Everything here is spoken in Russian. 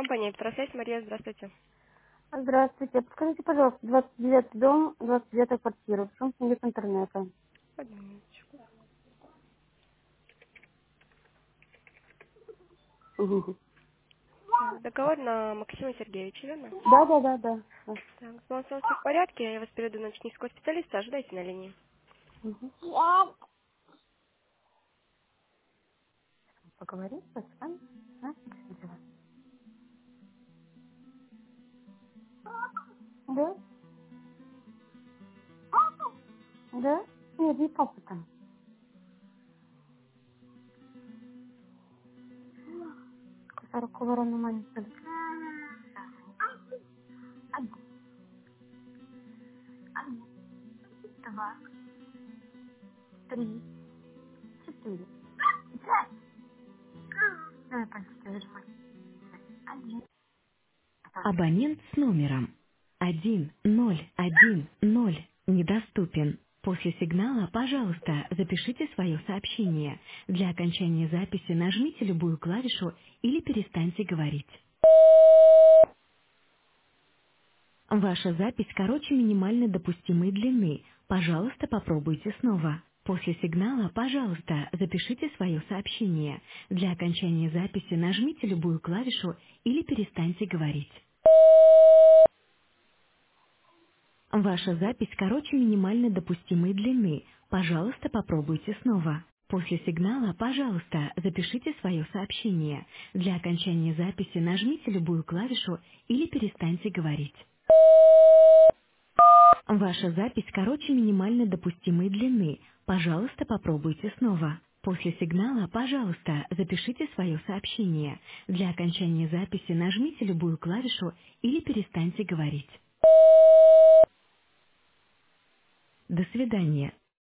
Компания «Петросвязь», Мария, здравствуйте. Здравствуйте. Подскажите, пожалуйста, 29 дом, 29 квартира. В чем нет интернета? Одну минуточку. Мгм. Так, договор на Максима Сергеевича, верно? Да. Так, с балансом все в порядке, я вас переведу на технического специалиста, ожидайте на линии. Мгм. Поговорим с вами? А? Да? Да? Нет, не папа там. Сорокового рано маленькая. Один, два, три, четыре. Пять. Давай пальчики зажимай. Один. Абонент с номером 1010 недоступен. После сигнала, пожалуйста, запишите свое сообщение. Для окончания записи нажмите любую клавишу или перестаньте говорить. Ваша запись короче минимально допустимой длины. Пожалуйста, попробуйте снова. После сигнала, пожалуйста, запишите свое сообщение. Для окончания записи нажмите любую клавишу или перестаньте говорить. Ваша запись короче минимально допустимой длины. Пожалуйста, попробуйте снова. После сигнала, пожалуйста, запишите свое сообщение. Для окончания записи нажмите любую клавишу или перестаньте говорить. Ваша запись короче минимально допустимой длины. Пожалуйста, попробуйте снова. После сигнала, пожалуйста, запишите свое сообщение. Для окончания записи нажмите любую клавишу или перестаньте говорить. До свидания.